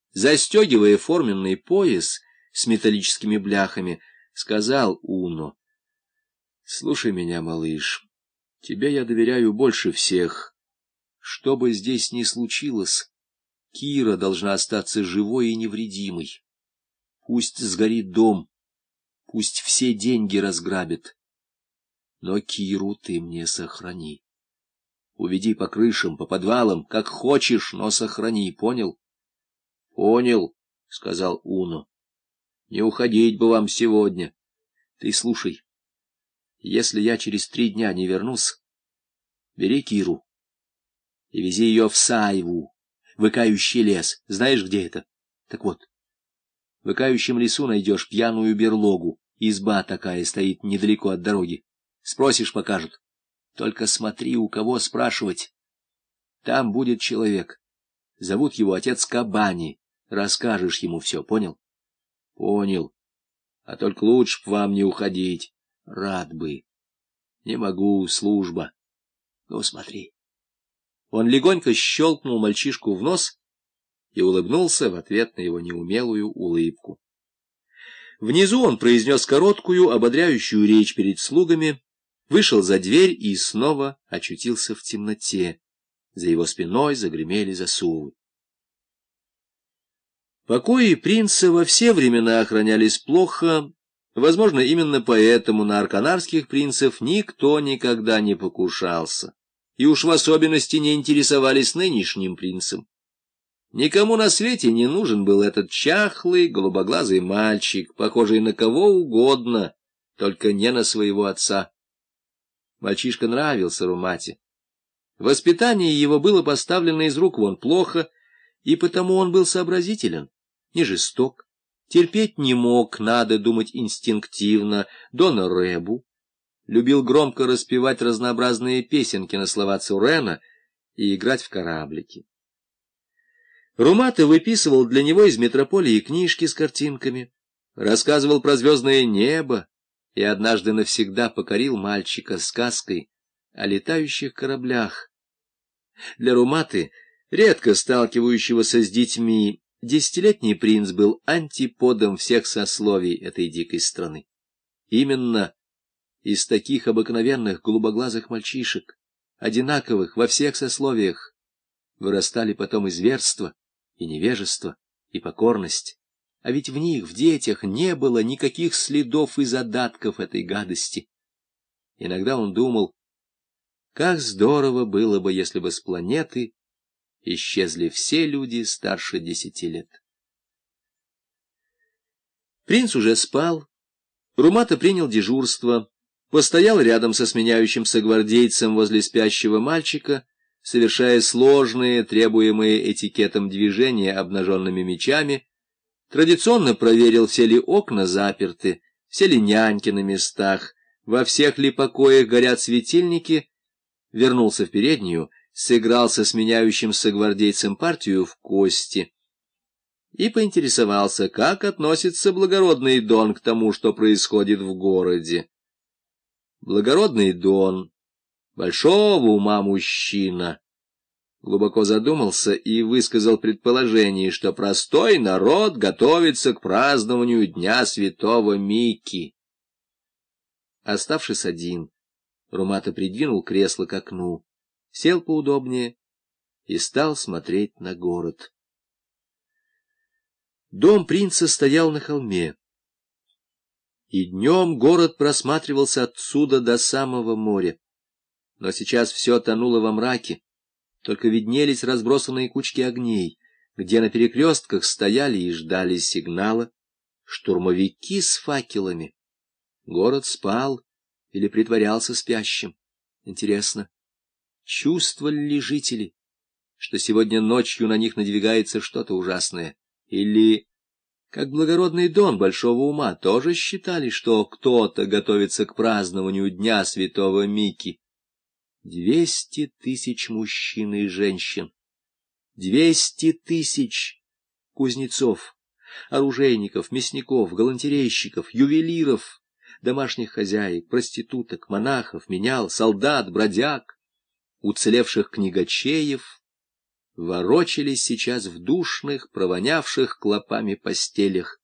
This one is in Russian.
застегивая форменный пояс с металлическими бляхами, сказал Уно: «Слушай меня, малыш, тебе я доверяю больше всех. Что бы здесь ни случилось, Кира должна остаться живой и невредимой. Пусть сгорит дом, пусть все деньги разграбят, но Киру ты мне сохрани. Уведи по крышам, по подвалам, как хочешь, но сохрани, понял?» «Понял», — сказал Уно. «Не уходить бы вам сегодня. Ты слушай, если я через 3 дня не вернусь, бери Киру и вези ее в Сайву, выкающий лес. Знаешь, где это? Так вот, в выкающем лесу найдешь пьяную берлогу. Изба такая стоит недалеко от дороги. Спросишь — покажут. Только смотри, у кого спрашивать. Там будет человек. Зовут его отец Кабани. Расскажешь ему все, понял?» «Понял. А только лучше б вам не уходить. Рад бы. Не могу, служба. Ну, смотри». Он легонько щелкнул мальчишку в нос и улыбнулся в ответ на его неумелую улыбку. Внизу он произнес короткую, ободряющую речь перед слугами, вышел за дверь и снова очутился в темноте. За его спиной загремели засовы. Покои принца во все времена охранялись плохо. Возможно, именно поэтому на арканарских принцев никто никогда не покушался, и уж в особенности не интересовались нынешним принцем. Никому на свете не нужен был этот чахлый, голубоглазый мальчик, похожий на кого угодно, только не на своего отца. Мальчишка нравился Румате. Воспитание его было поставлено из рук вон плохо, и потому он был сообразителен, не жесток, терпеть не мог, надо думать инстинктивно, Дона Ребу, любил громко распевать разнообразные песенки на слова Цурена и играть в кораблики. Румата выписывал для него из метрополии книжки с картинками, рассказывал про звездное небо и однажды навсегда покорил мальчика сказкой о летающих кораблях. Для Руматы, редко сталкивающегося с детьми, 10-летний принц был антиподом всех сословий этой дикой страны. Именно из таких обыкновенных голубоглазых мальчишек, одинаковых во всех сословиях, вырастали потом и зверство, и невежество, и покорность. А ведь в них, в детях, не было никаких следов и задатков этой гадости. Иногда он думал, как здорово было бы, если бы с планеты исчезли все люди старше 10 лет. Принц уже спал. Румата принял дежурство, постоял рядом со сменяющимся гвардейцем возле спящего мальчика, совершая сложные, требуемые этикетом движения обнаженными мечами, традиционно проверил, все ли окна заперты, все ли няньки на местах, во всех ли покоях горят светильники, вернулся в переднюю, сыграл со сменяющимся гвардейцем партию в кости и поинтересовался, как относится благородный Дон к тому, что происходит в городе. Благородный Дон, большого ума мужчина, глубоко задумался и высказал предположение, что простой народ готовится к празднованию Дня Святого Микки. Оставшись один, Румата придвинул кресло к окну, сел поудобнее и стал смотреть на город. Дом принца стоял на холме, и днем город просматривался отсюда до самого моря. Но сейчас все тонуло во мраке, только виднелись разбросанные кучки огней, где на перекрестках стояли и ждали сигнала штурмовики с факелами. Город спал или притворялся спящим. Интересно, чувствовали ли жители, что сегодня ночью на них надвигается что-то ужасное? Или, как благородный Дон большого ума, тоже считали, что кто-то готовится к празднованию Дня Святого Микки? 200 тысяч мужчин и женщин, 200 тысяч кузнецов, оружейников, мясников, галантерейщиков, ювелиров, домашних хозяек, проституток, монахов, менял, солдат, бродяг, уцелевших книгачеев ворочались сейчас в душных, провонявших клопами постелях,